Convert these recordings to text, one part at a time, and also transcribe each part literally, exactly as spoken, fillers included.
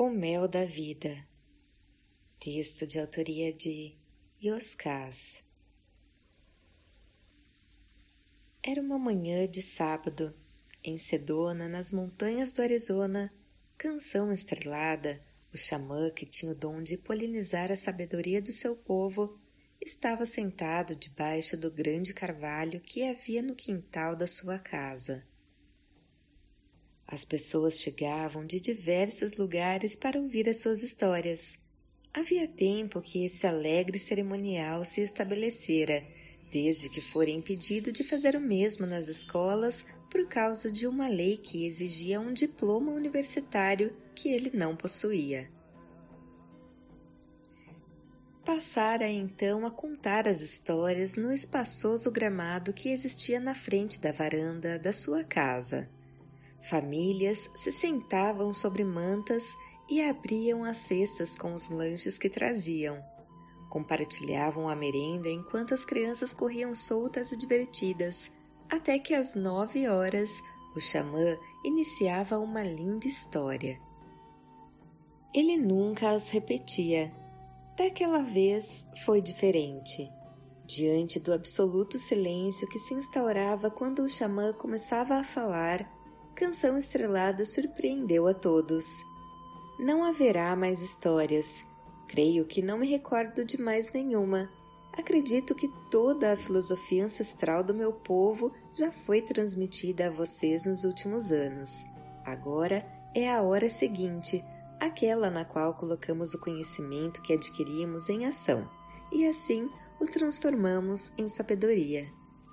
O Mel da Vida. Texto de autoria de Yoskaz. Era uma manhã de sábado, em Sedona, nas montanhas do Arizona. Canção estrelada, o xamã que tinha o dom de polinizar a sabedoria do seu povo, estava sentado debaixo do grande carvalho que havia no quintal da sua casa. As pessoas chegavam de diversos lugares para ouvir as suas histórias. Havia tempo que esse alegre cerimonial se estabelecera, desde que fora impedido de fazer o mesmo nas escolas por causa de uma lei que exigia um diploma universitário que ele não possuía. Passara então a contar as histórias no espaçoso gramado que existia na frente da varanda da sua casa. Famílias se sentavam sobre mantas e abriam as cestas com os lanches que traziam. Compartilhavam a merenda enquanto as crianças corriam soltas e divertidas, até que às nove horas o xamã iniciava uma linda história. Ele nunca as repetia. Daquela vez foi diferente. Diante do absoluto silêncio que se instaurava quando o xamã começava a falar, Canção Estrelada surpreendeu a todos. Não haverá mais histórias. Creio que não me recordo de mais nenhuma. Acredito que toda a filosofia ancestral do meu povo já foi transmitida a vocês nos últimos anos. Agora é a hora seguinte, aquela na qual colocamos o conhecimento que adquirimos em ação, e assim o transformamos em sabedoria.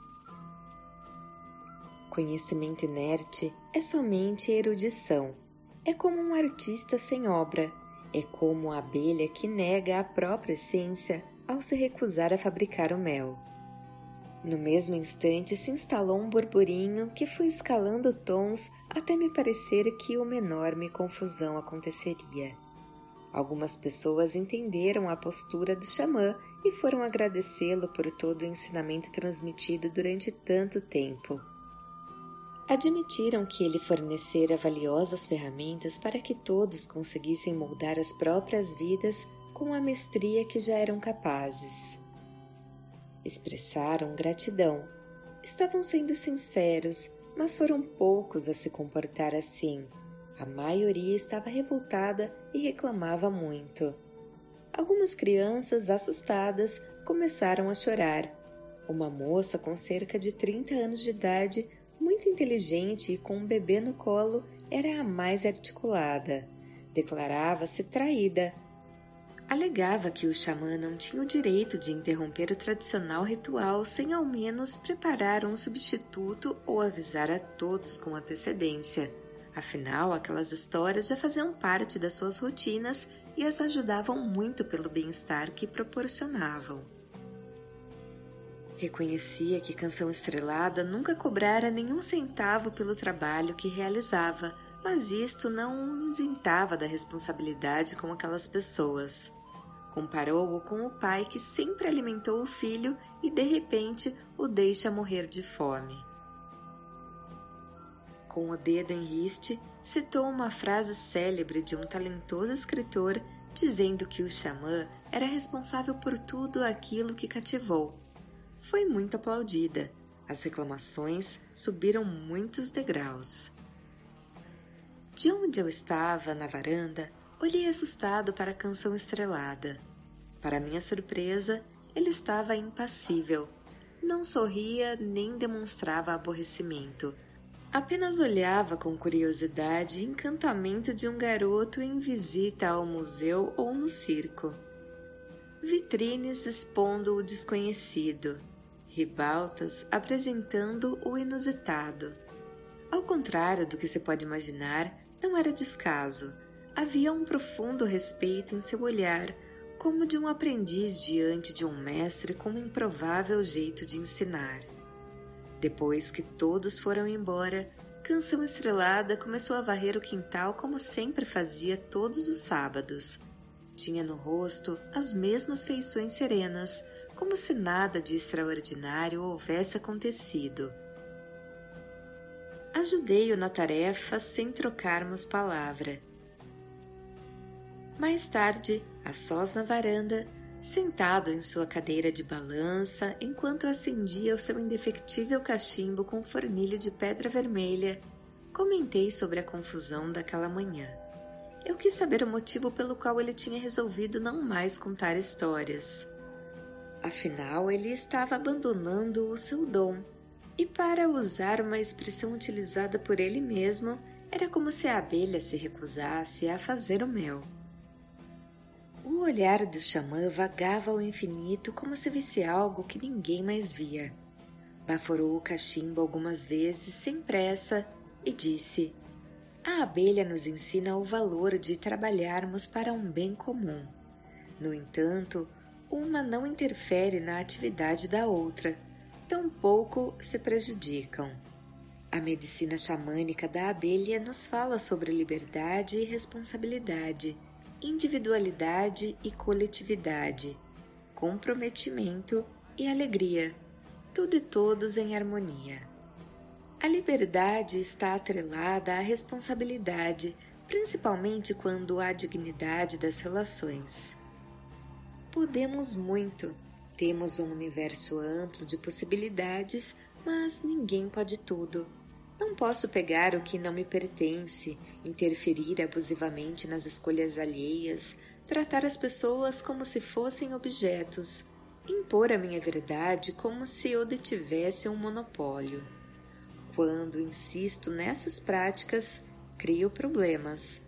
Conhecimento inerte é somente erudição. É como um artista sem obra. É como a abelha que nega a própria essência ao se recusar a fabricar o mel. No mesmo instante se instalou um burburinho que foi escalando tons até me parecer que uma enorme confusão aconteceria. Algumas pessoas entenderam a postura do xamã e foram agradecê-lo por todo o ensinamento transmitido durante tanto tempo. Admitiram que ele fornecera valiosas ferramentas para que todos conseguissem moldar as próprias vidas com a mestria que já eram capazes. Expressaram gratidão. Estavam sendo sinceros, mas foram poucos a se comportar assim. A maioria estava revoltada e reclamava muito. Algumas crianças, assustadas, começaram a chorar. Uma moça com cerca de trinta anos de idade, muito inteligente e com um bebê no colo, era a mais articulada. Declarava-se traída. Alegava que o xamã não tinha o direito de interromper o tradicional ritual sem ao menos preparar um substituto ou avisar a todos com antecedência. Afinal, aquelas histórias já faziam parte das suas rotinas e as ajudavam muito pelo bem-estar que proporcionavam. Reconhecia que Canção Estrelada nunca cobrara nenhum centavo pelo trabalho que realizava, mas isto não o isentava da responsabilidade com aquelas pessoas. Comparou-o com o pai que sempre alimentou o filho e, de repente, o deixa morrer de fome. Com o dedo em riste, citou uma frase célebre de um talentoso escritor dizendo que o xamã era responsável por tudo aquilo que cativou. Foi muito aplaudida. As reclamações subiram muitos degraus. De onde eu estava, na varanda, olhei assustado para a Canção Estrelada. Para minha surpresa, ele estava impassível. Não sorria nem demonstrava aborrecimento. Apenas olhava com curiosidade e encantamento de um garoto em visita ao museu ou no circo. Vitrines expondo o desconhecido, ribaltas apresentando o inusitado. Ao contrário do que se pode imaginar, não era descaso. Havia um profundo respeito em seu olhar, como de um aprendiz diante de um mestre com um improvável jeito de ensinar. Depois que todos foram embora, Canção Estrelada começou a varrer o quintal como sempre fazia todos os sábados. Tinha no rosto as mesmas feições serenas, como se nada de extraordinário houvesse acontecido. Ajudei-o na tarefa sem trocarmos palavra. Mais tarde, a sós na varanda, sentado em sua cadeira de balança enquanto acendia o seu indefectível cachimbo com fornilho de pedra vermelha, comentei sobre a confusão daquela manhã. Eu quis saber o motivo pelo qual ele tinha resolvido não mais contar histórias. Afinal, ele estava abandonando o seu dom, e para usar uma expressão utilizada por ele mesmo, era como se a abelha se recusasse a fazer o mel. O olhar do xamã vagava ao infinito como se visse algo que ninguém mais via. Baforou o cachimbo algumas vezes sem pressa e disse: a abelha nos ensina o valor de trabalharmos para um bem comum. No entanto, uma não interfere na atividade da outra, tampouco se prejudicam. A medicina xamânica da abelha nos fala sobre liberdade e responsabilidade, individualidade e coletividade, comprometimento e alegria, tudo e todos em harmonia. A liberdade está atrelada à responsabilidade, principalmente quando há dignidade das relações. Podemos muito, temos um universo amplo de possibilidades, mas ninguém pode tudo. Não posso pegar o que não me pertence, interferir abusivamente nas escolhas alheias, tratar as pessoas como se fossem objetos, impor a minha verdade como se eu detivesse um monopólio. Quando insisto nessas práticas, crio problemas.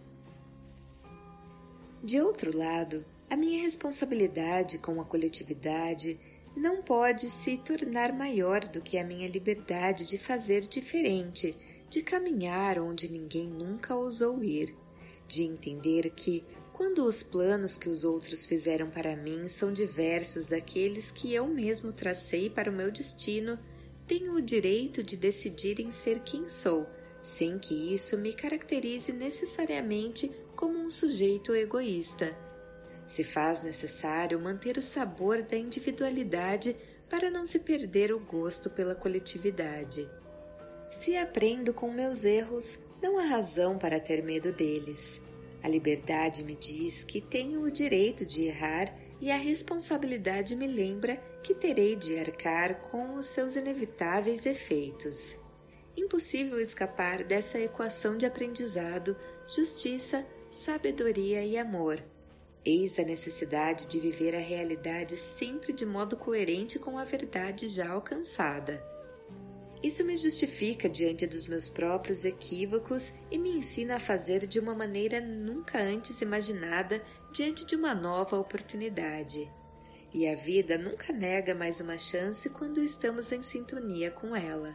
De outro lado, a minha responsabilidade com a coletividade não pode se tornar maior do que a minha liberdade de fazer diferente, de caminhar onde ninguém nunca ousou ir, de entender que, quando os planos que os outros fizeram para mim são diversos daqueles que eu mesmo tracei para o meu destino, tenho o direito de decidir em ser quem sou, sem que isso me caracterize necessariamente como um sujeito egoísta. Se faz necessário manter o sabor da individualidade para não se perder o gosto pela coletividade. Se aprendo com meus erros, não há razão para ter medo deles. A liberdade me diz que tenho o direito de errar e a responsabilidade me lembra que terei de arcar com os seus inevitáveis efeitos. Impossível escapar dessa equação de aprendizado, justiça, sabedoria e amor. Eis a necessidade de viver a realidade sempre de modo coerente com a verdade já alcançada. Isso me justifica diante dos meus próprios equívocos e me ensina a fazer de uma maneira nunca antes imaginada diante de uma nova oportunidade. E a vida nunca nega mais uma chance quando estamos em sintonia com ela.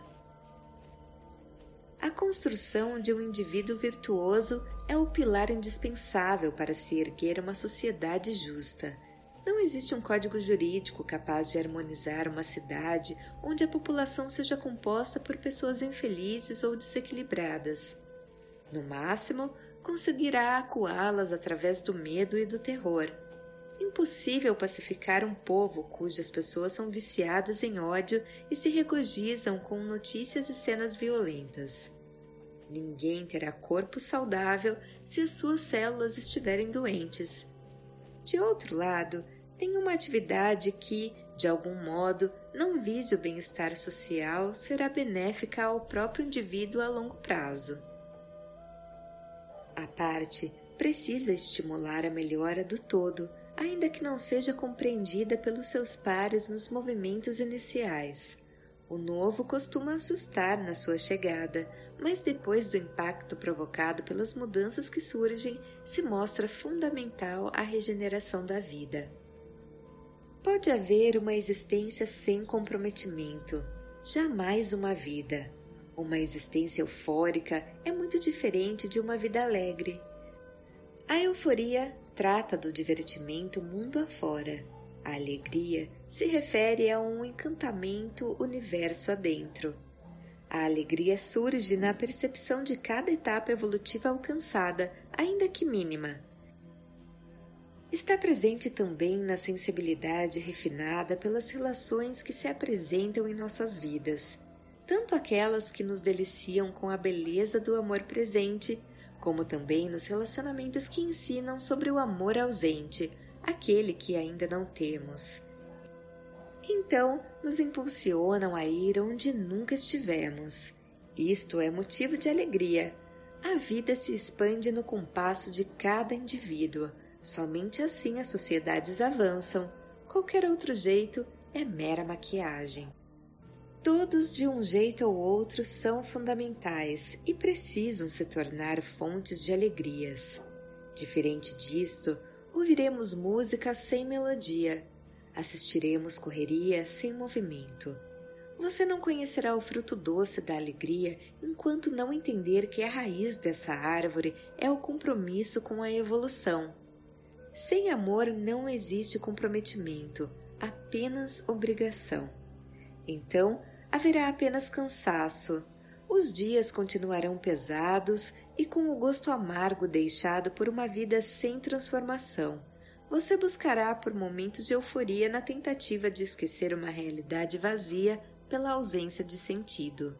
A construção de um indivíduo virtuoso é o pilar indispensável para se erguer uma sociedade justa. Não existe um código jurídico capaz de harmonizar uma cidade onde a população seja composta por pessoas infelizes ou desequilibradas. No máximo, conseguirá acuá-las através do medo e do terror. Impossível pacificar um povo cujas pessoas são viciadas em ódio e se regozijam com notícias e cenas violentas. Ninguém terá corpo saudável se as suas células estiverem doentes. De outro lado, tem uma atividade que, de algum modo, não vise o bem-estar social, será benéfica ao próprio indivíduo a longo prazo. A parte precisa estimular a melhora do todo, ainda que não seja compreendida pelos seus pares nos movimentos iniciais. O novo costuma assustar na sua chegada, mas depois do impacto provocado pelas mudanças que surgem, se mostra fundamental a regeneração da vida. Pode haver uma existência sem comprometimento, jamais uma vida. Uma existência eufórica é muito diferente de uma vida alegre. A euforia trata do divertimento mundo afora. A alegria se refere a um encantamento universo adentro. A alegria surge na percepção de cada etapa evolutiva alcançada, ainda que mínima. Está presente também na sensibilidade refinada pelas relações que se apresentam em nossas vidas, tanto aquelas que nos deliciam com a beleza do amor presente, como também nos relacionamentos que ensinam sobre o amor ausente, aquele que ainda não temos. Então, nos impulsionam a ir onde nunca estivemos. Isto é motivo de alegria. A vida se expande no compasso de cada indivíduo. Somente assim as sociedades avançam. Qualquer outro jeito é mera maquiagem. Todos, de um jeito ou outro, são fundamentais e precisam se tornar fontes de alegrias. Diferente disto, ouviremos música sem melodia. Assistiremos correria sem movimento. Você não conhecerá o fruto doce da alegria enquanto não entender que a raiz dessa árvore é o compromisso com a evolução. Sem amor não existe comprometimento, apenas obrigação. Então, haverá apenas cansaço. Os dias continuarão pesados e com o gosto amargo deixado por uma vida sem transformação. Você buscará por momentos de euforia na tentativa de esquecer uma realidade vazia pela ausência de sentido.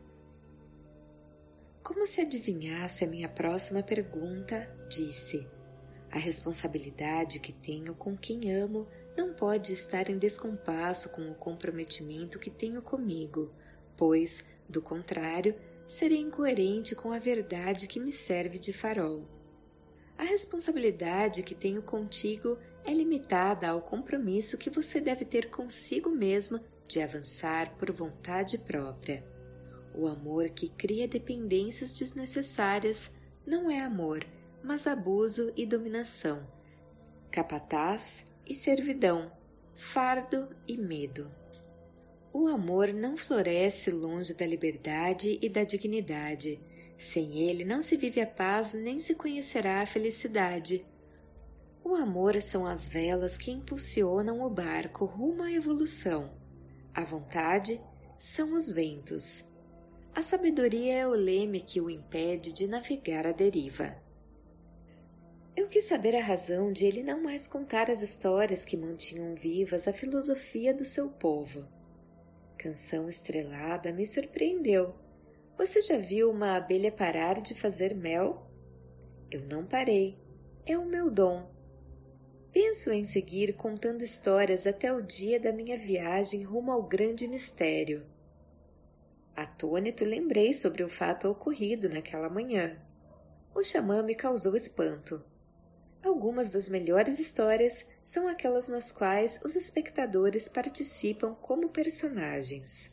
Como se adivinhasse a minha próxima pergunta, disse: a responsabilidade que tenho com quem amo não pode estar em descompasso com o comprometimento que tenho comigo, pois, do contrário, serei incoerente com a verdade que me serve de farol. A responsabilidade que tenho contigo é limitada ao compromisso que você deve ter consigo mesma de avançar por vontade própria. O amor que cria dependências desnecessárias não é amor, mas abuso e dominação, capataz e servidão, fardo e medo. O amor não floresce longe da liberdade e da dignidade. Sem ele não se vive a paz nem se conhecerá a felicidade. O amor são as velas que impulsionam o barco rumo à evolução. A vontade são os ventos. A sabedoria é o leme que o impede de navegar à deriva. Eu quis saber a razão de ele não mais contar as histórias que mantinham vivas a filosofia do seu povo. Canção Estrelada me surpreendeu. Você já viu uma abelha parar de fazer mel? Eu não parei. É o meu dom. Penso em seguir contando histórias até o dia da minha viagem rumo ao grande mistério. Atônito, lembrei sobre o fato ocorrido naquela manhã. O xamã me causou espanto. Algumas das melhores histórias são aquelas nas quais os espectadores participam como personagens.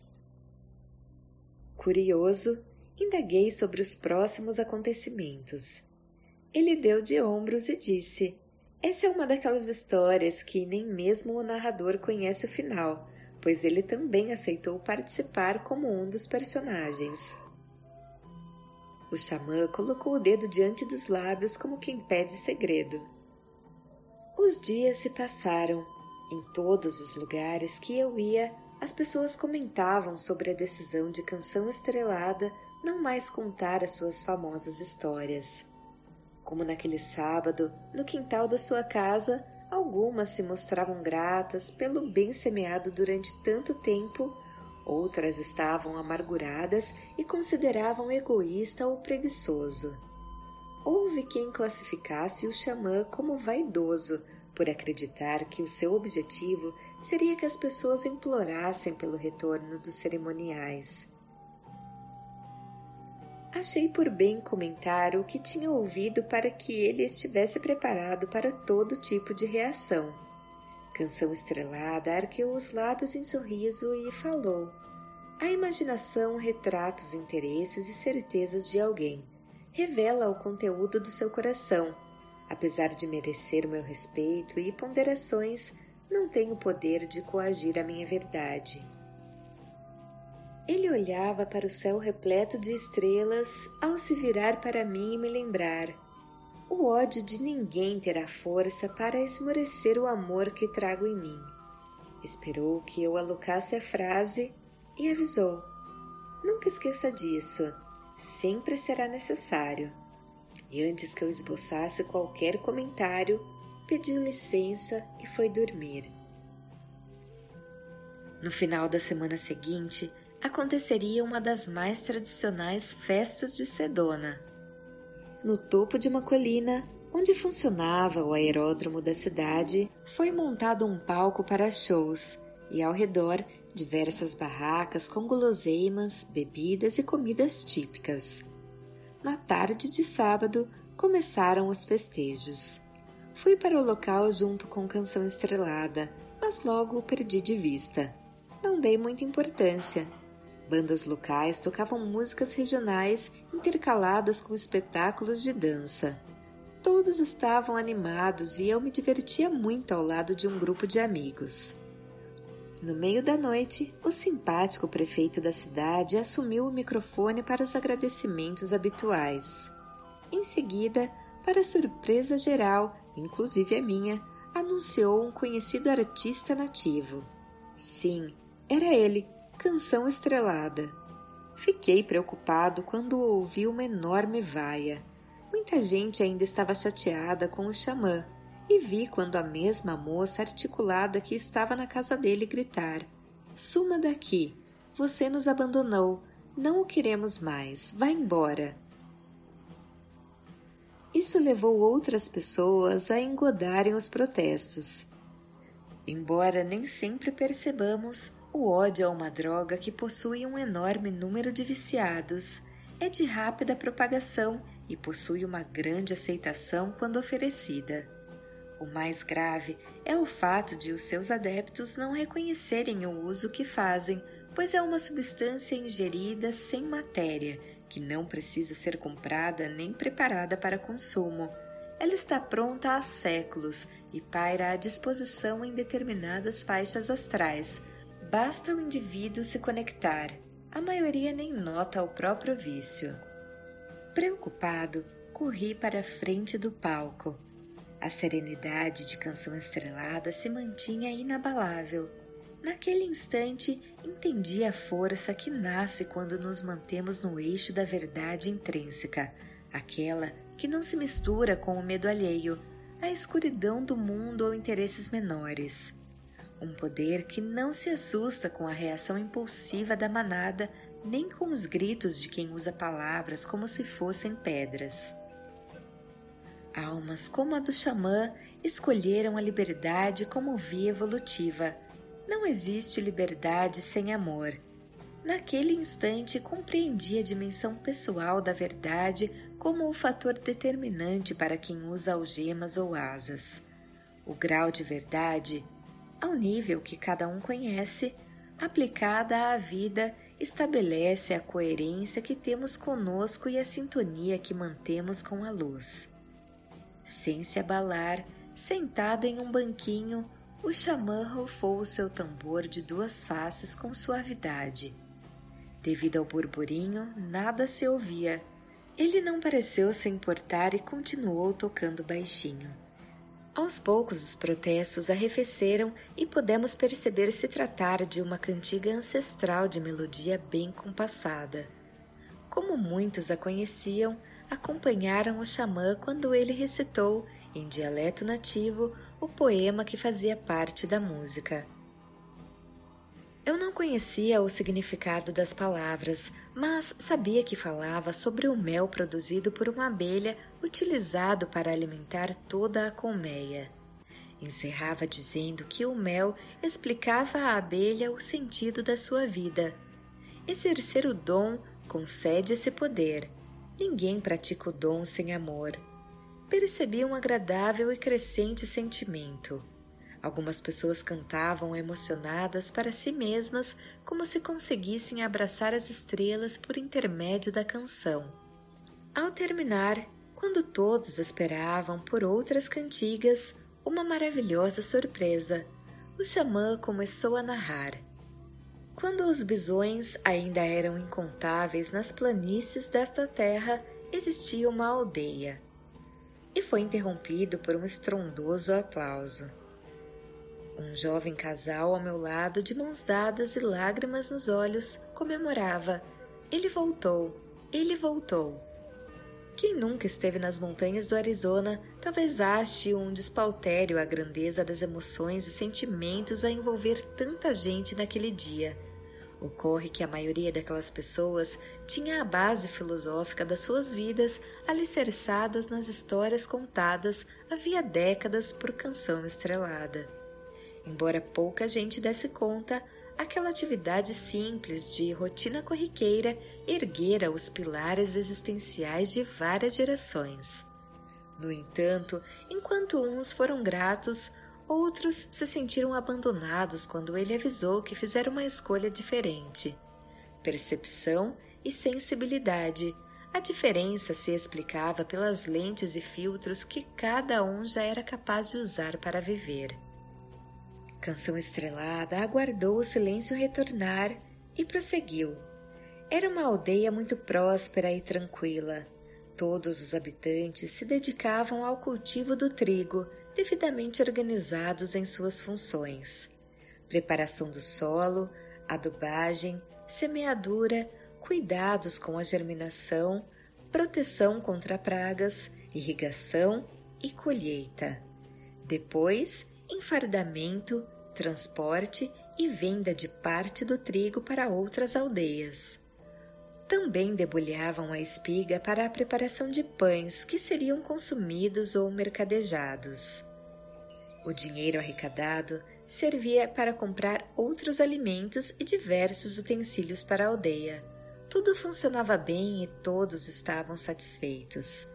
Curioso, indaguei sobre os próximos acontecimentos. Ele deu de ombros e disse: essa é uma daquelas histórias que nem mesmo o narrador conhece o final, pois ele também aceitou participar como um dos personagens. O xamã colocou o dedo diante dos lábios como quem pede segredo. Os dias se passaram. Em todos os lugares que eu ia, as pessoas comentavam sobre a decisão de Canção Estrelada não mais contar as suas famosas histórias. Como naquele sábado, no quintal da sua casa, algumas se mostravam gratas pelo bem semeado durante tanto tempo, outras estavam amarguradas e consideravam egoísta ou preguiçoso. Houve quem classificasse o xamã como vaidoso, por acreditar que o seu objetivo seria que as pessoas implorassem pelo retorno dos cerimoniais. Achei por bem comentar o que tinha ouvido para que ele estivesse preparado para todo tipo de reação. Canção Estrelada arqueou os lábios em sorriso e falou: a imaginação retrata os interesses e certezas de alguém, revela o conteúdo do seu coração. Apesar de merecer o meu respeito e ponderações, não tenho o poder de coagir a minha verdade. Ele olhava para o céu repleto de estrelas ao se virar para mim e me lembrar: o ódio de ninguém terá força para esmorecer o amor que trago em mim. Esperou que eu alocasse a frase e avisou: nunca esqueça disso, sempre será necessário. E antes que eu esboçasse qualquer comentário, pediu licença e foi dormir. No final da semana seguinte, aconteceria uma das mais tradicionais festas de Sedona. no topo de uma colina, onde funcionava o aeródromo da cidade, foi montado um palco para shows e, ao redor, diversas barracas com guloseimas, bebidas e comidas típicas. Na tarde de sábado, começaram os festejos. Fui para o local junto com Canção Estrelada, mas logo o perdi de vista. Não dei muita importância. Bandas locais tocavam músicas regionais intercaladas com espetáculos de dança. Todos estavam animados e eu me divertia muito ao lado de um grupo de amigos. No meio da noite, o simpático prefeito da cidade assumiu o microfone para os agradecimentos habituais. Em seguida, para surpresa geral, inclusive a minha, anunciou um conhecido artista nativo. Sim, era ele, Canção Estrelada. Fiquei preocupado quando ouvi uma enorme vaia. Muita gente ainda estava chateada com o xamã, e vi quando a mesma moça articulada que estava na casa dele gritar: "Suma daqui! Você nos abandonou! Não o queremos mais! Vá embora!" Isso levou outras pessoas a engodarem os protestos. Embora nem sempre percebamos, o ódio é uma droga que possui um enorme número de viciados, é de rápida propagação e possui uma grande aceitação quando oferecida. O mais grave é o fato de os seus adeptos não reconhecerem o uso que fazem, pois é uma substância ingerida sem matéria, que não precisa ser comprada nem preparada para consumo. Ela está pronta há séculos e paira à disposição em determinadas faixas astrais. Basta o indivíduo se conectar. A maioria nem nota o próprio vício. Preocupado, corri para a frente do palco. A serenidade de Canção Estrelada se mantinha inabalável. Naquele instante, entendi a força que nasce quando nos mantemos no eixo da verdade intrínseca, aquela que não se mistura com o medo alheio, a escuridão do mundo ou interesses menores. Um poder que não se assusta com a reação impulsiva da manada, nem com os gritos de quem usa palavras como se fossem pedras. Almas como a do xamã escolheram a liberdade como via evolutiva. Não existe liberdade sem amor. Naquele instante compreendi a dimensão pessoal da verdade como o fator determinante para quem usa algemas ou asas. O grau de verdade, ao nível que cada um conhece, aplicada à vida, estabelece a coerência que temos conosco e a sintonia que mantemos com a luz. Sem se abalar, sentado em um banquinho, o xamã rufou o seu tambor de duas faces com suavidade. Devido ao burburinho, nada se ouvia. Ele não pareceu se importar e continuou tocando baixinho. Aos poucos os protestos arrefeceram e pudemos perceber se tratar de uma cantiga ancestral de melodia bem compassada. Como muitos a conheciam, acompanharam o xamã quando ele recitou, em dialeto nativo, o poema que fazia parte da música. Eu não conhecia o significado das palavras, mas sabia que falava sobre o mel produzido por uma abelha utilizado para alimentar toda a colmeia. Encerrava dizendo que o mel explicava à abelha o sentido da sua vida. Exercer o dom concede esse poder. Ninguém pratica o dom sem amor. Percebi um agradável e crescente sentimento. Algumas pessoas cantavam emocionadas para si mesmas como se conseguissem abraçar as estrelas por intermédio da canção. Ao terminar, quando todos esperavam por outras cantigas, uma maravilhosa surpresa. O xamã começou a narrar. Quando os bisões ainda eram incontáveis nas planícies desta terra, existia uma aldeia. E foi interrompido por um estrondoso aplauso. Um jovem casal ao meu lado, de mãos dadas e lágrimas nos olhos, comemorava. Ele voltou, ele voltou. Quem nunca esteve nas montanhas do Arizona, talvez ache um despautério a grandeza das emoções e sentimentos a envolver tanta gente naquele dia. Ocorre que a maioria daquelas pessoas tinha a base filosófica das suas vidas alicerçadas nas histórias contadas havia décadas por Canção Estrelada. Embora pouca gente desse conta, aquela atividade simples de rotina corriqueira erguera os pilares existenciais de várias gerações. No entanto, enquanto uns foram gratos, outros se sentiram abandonados quando ele avisou que fizeram uma escolha diferente. Percepção e sensibilidade. A diferença se explicava pelas lentes e filtros que cada um já era capaz de usar para viver. Canção Estrelada aguardou o silêncio retornar e prosseguiu. Era uma aldeia muito próspera e tranquila. Todos os habitantes se dedicavam ao cultivo do trigo, devidamente organizados em suas funções. Preparação do solo, adubagem, semeadura, cuidados com a germinação, proteção contra pragas, irrigação e colheita. Depois, enfardamento, transporte e venda de parte do trigo para outras aldeias. Também debulhavam a espiga para a preparação de pães que seriam consumidos ou mercadejados. O dinheiro arrecadado servia para comprar outros alimentos e diversos utensílios para a aldeia. Tudo funcionava bem e todos estavam satisfeitos.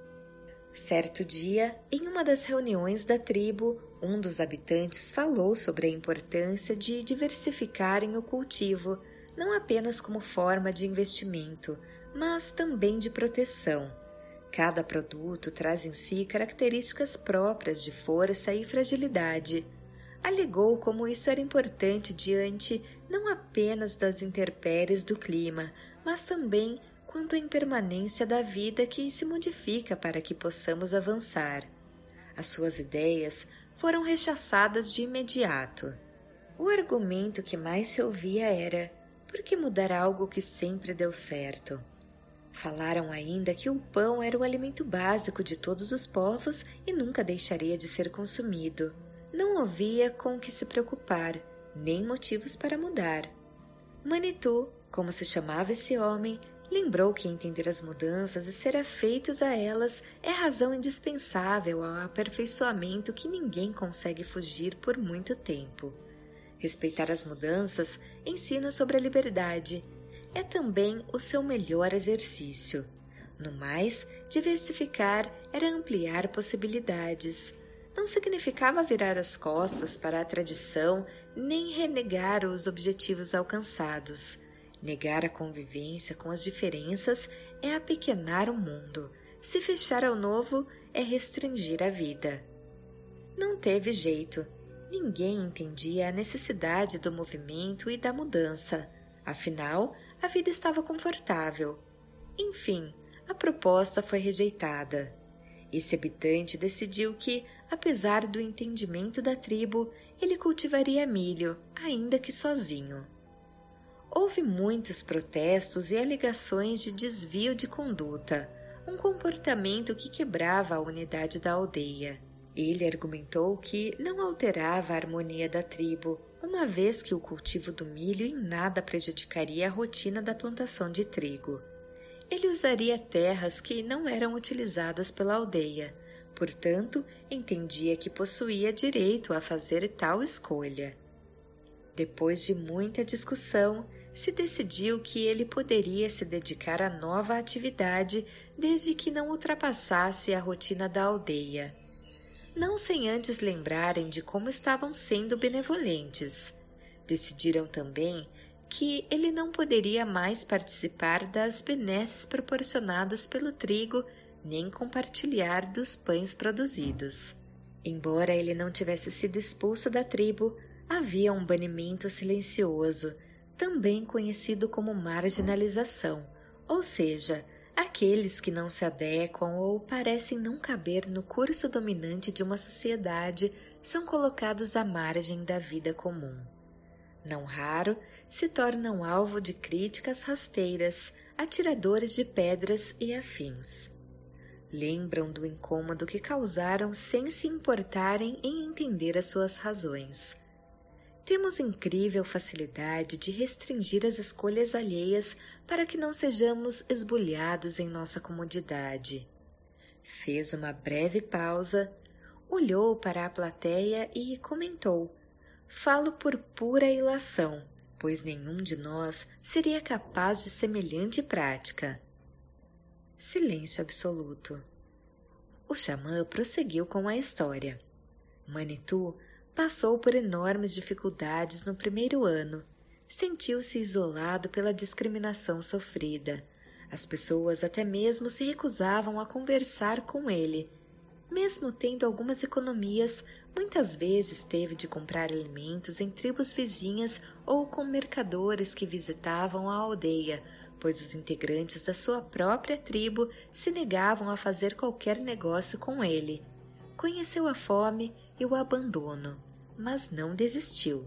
Certo dia, em uma das reuniões da tribo, um dos habitantes falou sobre a importância de diversificarem o cultivo, não apenas como forma de investimento, mas também de proteção. Cada produto traz em si características próprias de força e fragilidade. Alegou como isso era importante diante não apenas das intempéries do clima, mas também quanto à impermanência da vida que se modifica para que possamos avançar. As suas ideias foram rechaçadas de imediato. O argumento que mais se ouvia era: por que mudar algo que sempre deu certo? Falaram ainda que o pão era o alimento básico de todos os povos e nunca deixaria de ser consumido. Não havia com que se preocupar, nem motivos para mudar. Manitou, como se chamava esse homem, lembrou que entender as mudanças e ser afeitos a elas é razão indispensável ao aperfeiçoamento que ninguém consegue fugir por muito tempo. Respeitar as mudanças ensina sobre a liberdade. É também o seu melhor exercício. No mais, diversificar era ampliar possibilidades. Não significava virar as costas para a tradição nem renegar os objetivos alcançados. Negar a convivência com as diferenças é apequenar o mundo. Se fechar ao novo é restringir a vida. Não teve jeito. Ninguém entendia a necessidade do movimento e da mudança. Afinal, a vida estava confortável. Enfim, a proposta foi rejeitada. Esse habitante decidiu que, apesar do entendimento da tribo, ele cultivaria milho, ainda que sozinho. Houve muitos protestos e alegações de desvio de conduta, um comportamento que quebrava a unidade da aldeia. Ele argumentou que não alterava a harmonia da tribo, uma vez que o cultivo do milho em nada prejudicaria a rotina da plantação de trigo. Ele usaria terras que não eram utilizadas pela aldeia, portanto, entendia que possuía direito a fazer tal escolha. Depois de muita discussão, se decidiu que ele poderia se dedicar à nova atividade desde que não ultrapassasse a rotina da aldeia. Não sem antes lembrarem de como estavam sendo benevolentes. Decidiram também que ele não poderia mais participar das benesses proporcionadas pelo trigo nem compartilhar dos pães produzidos. Embora ele não tivesse sido expulso da tribo, havia um banimento silencioso, também conhecido como marginalização, ou seja, aqueles que não se adequam ou parecem não caber no curso dominante de uma sociedade são colocados à margem da vida comum. Não raro, se tornam alvo de críticas rasteiras, atiradores de pedras e afins. Lembram do incômodo que causaram sem se importarem em entender as suas razões. temos incrível facilidade de restringir as escolhas alheias para que não sejamos esbulhados em nossa comodidade. Fez uma breve pausa, olhou para a plateia e comentou: falo por pura ilação, pois nenhum de nós seria capaz de semelhante prática. Silêncio absoluto. O xamã prosseguiu com a história. Manitou passou por enormes dificuldades no primeiro ano. Sentiu-se isolado pela discriminação sofrida. As pessoas até mesmo se recusavam a conversar com ele. Mesmo tendo algumas economias, muitas vezes teve de comprar alimentos em tribos vizinhas ou com mercadores que visitavam a aldeia, pois os integrantes da sua própria tribo se negavam a fazer qualquer negócio com ele. Conheceu a fome e o abandono, mas não desistiu.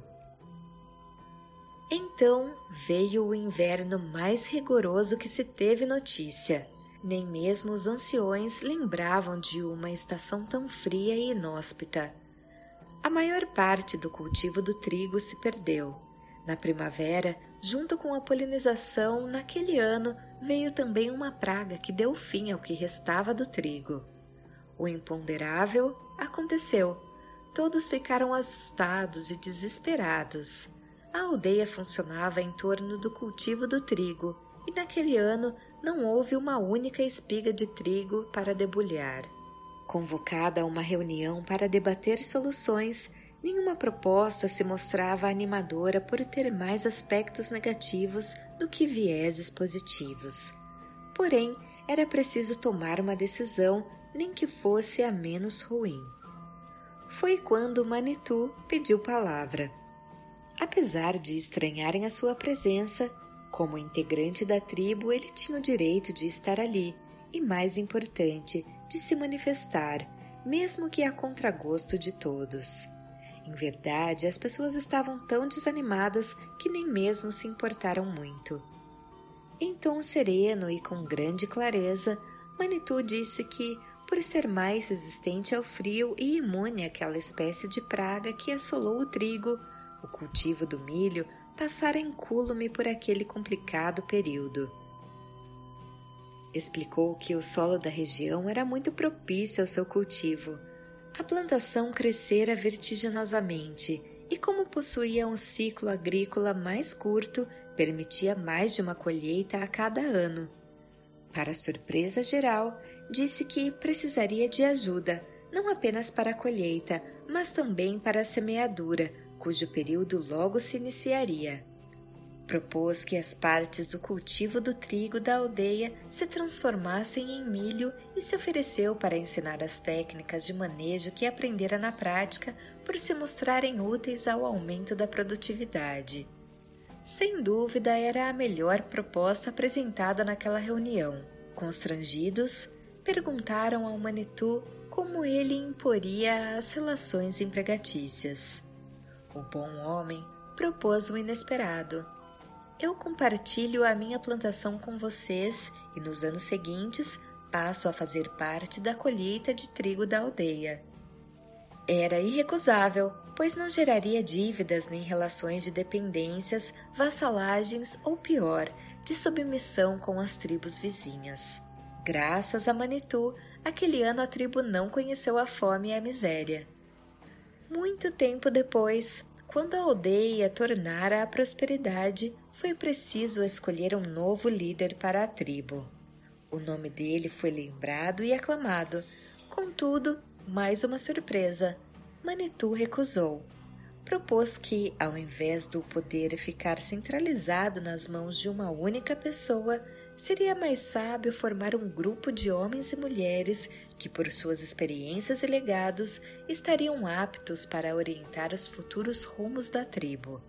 Então veio o inverno mais rigoroso que se teve notícia. Nem mesmo os anciões lembravam de uma estação tão fria e inóspita. A maior parte do cultivo do trigo se perdeu. Na primavera, junto com a polinização, naquele ano veio também uma praga que deu fim ao que restava do trigo. O imponderável aconteceu. Todos ficaram assustados e desesperados. A aldeia funcionava em torno do cultivo do trigo, e naquele ano não houve uma única espiga de trigo para debulhar. Convocada a uma reunião para debater soluções, nenhuma proposta se mostrava animadora por ter mais aspectos negativos do que vieses positivos. Porém, era preciso tomar uma decisão, nem que fosse a menos ruim. Foi quando Manitou pediu palavra. Apesar de estranharem a sua presença, como integrante da tribo, ele tinha o direito de estar ali e, mais importante, de se manifestar, mesmo que a contragosto de todos. Em verdade, as pessoas estavam tão desanimadas que nem mesmo se importaram muito. Em tom sereno e com grande clareza, Manitou disse que, por ser mais resistente ao frio e imune àquela espécie de praga que assolou o trigo, o cultivo do milho passara incólume por aquele complicado período. Explicou que o solo da região era muito propício ao seu cultivo. A plantação crescera vertiginosamente e, como possuía um ciclo agrícola mais curto, permitia mais de uma colheita a cada ano. Para surpresa geral, disse que precisaria de ajuda, não apenas para a colheita, mas também para a semeadura, cujo período logo se iniciaria. Propôs que as partes do cultivo do trigo da aldeia se transformassem em milho e se ofereceu para ensinar as técnicas de manejo que aprendera na prática por se mostrarem úteis ao aumento da produtividade. Sem dúvida, era a melhor proposta apresentada naquela reunião. Constrangidos, perguntaram ao Manitou como ele imporia as relações empregatícias. O bom homem propôs o inesperado. Eu compartilho a minha plantação com vocês e nos anos seguintes passo a fazer parte da colheita de trigo da aldeia. Era irrecusável, pois não geraria dívidas nem relações de dependências, vassalagens ou pior, de submissão com as tribos vizinhas. Graças a Manitou, aquele ano a tribo não conheceu a fome e a miséria. Muito tempo depois, quando a aldeia tornara à prosperidade, foi preciso escolher um novo líder para a tribo. O nome dele foi lembrado e aclamado. Contudo, mais uma surpresa. Manitou recusou. Propôs que, ao invés do poder ficar centralizado nas mãos de uma única pessoa, seria mais sábio formar um grupo de homens e mulheres que, por suas experiências e legados, estariam aptos para orientar os futuros rumos da tribo.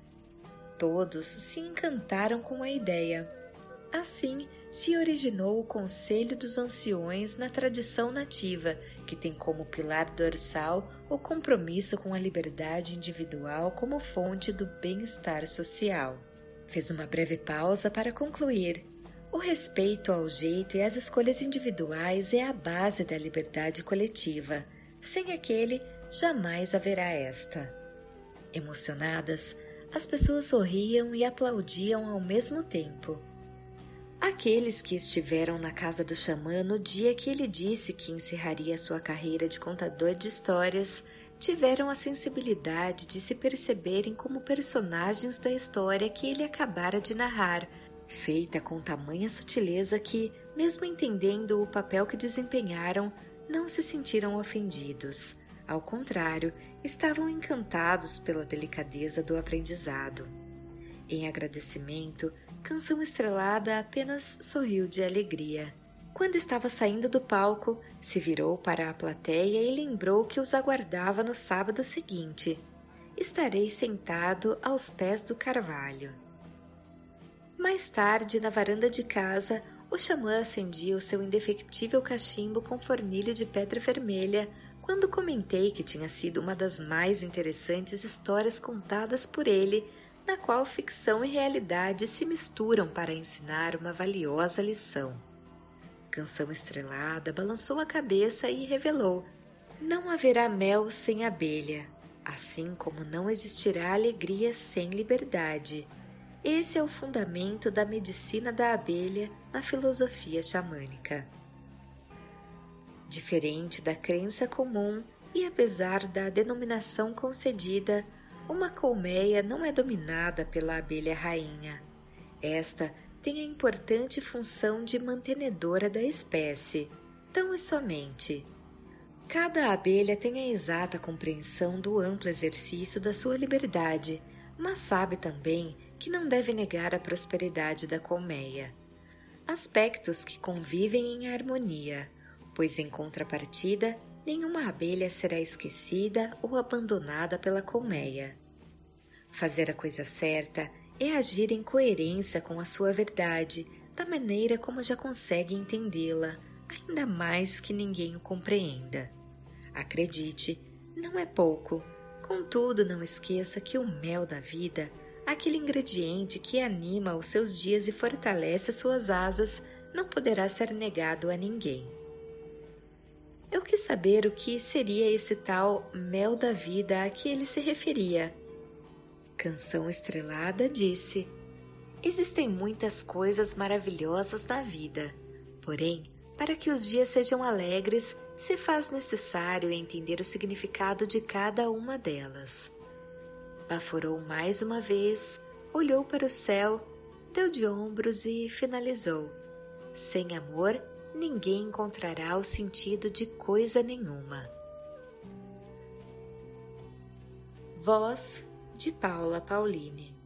Todos se encantaram com a ideia. Assim, se originou o Conselho dos Anciões na tradição nativa, que tem como pilar dorsal o compromisso com a liberdade individual como fonte do bem-estar social. Fez uma breve pausa para concluir. O respeito ao jeito e às escolhas individuais é a base da liberdade coletiva. Sem aquele, jamais haverá esta. Emocionadas, as pessoas sorriam e aplaudiam ao mesmo tempo. Aqueles que estiveram na casa do xamã no dia que ele disse que encerraria sua carreira de contador de histórias tiveram a sensibilidade de se perceberem como personagens da história que ele acabara de narrar, feita com tamanha sutileza que, mesmo entendendo o papel que desempenharam, não se sentiram ofendidos. Ao contrário, estavam encantados pela delicadeza do aprendizado. Em agradecimento, Canção Estrelada apenas sorriu de alegria. Quando estava saindo do palco, se virou para a plateia e lembrou que os aguardava no sábado seguinte. Estarei sentado aos pés do carvalho. Mais tarde, na varanda de casa, o xamã acendia o seu indefectível cachimbo com fornilho de pedra vermelha quando comentei que tinha sido uma das mais interessantes histórias contadas por ele, na qual ficção e realidade se misturam para ensinar uma valiosa lição. Canção Estrelada balançou a cabeça e revelou: não haverá mel sem abelha, assim como não existirá alegria sem liberdade. Esse é o fundamento da medicina da abelha na filosofia xamânica. Diferente da crença comum e apesar da denominação concedida, uma colmeia não é dominada pela abelha rainha. Esta tem a importante função de mantenedora da espécie, tão e somente. Cada abelha tem a exata compreensão do amplo exercício da sua liberdade, mas sabe também que não deve negar a prosperidade da colmeia. Aspectos que convivem em harmonia, pois em contrapartida, nenhuma abelha será esquecida ou abandonada pela colmeia. Fazer a coisa certa é agir em coerência com a sua verdade, da maneira como já consegue entendê-la, ainda mais que ninguém o compreenda. Acredite, não é pouco, contudo não esqueça que o mel da vida, aquele ingrediente que anima os seus dias e fortalece as suas asas, não poderá ser negado a ninguém. Eu quis saber o que seria esse tal mel da vida a que ele se referia. Canção Estrelada disse: existem muitas coisas maravilhosas na vida, porém, para que os dias sejam alegres, se faz necessário entender o significado de cada uma delas. Baforou mais uma vez, olhou para o céu, deu de ombros e finalizou: sem amor, ninguém encontrará o sentido de coisa nenhuma. Voz de Paula Pauline.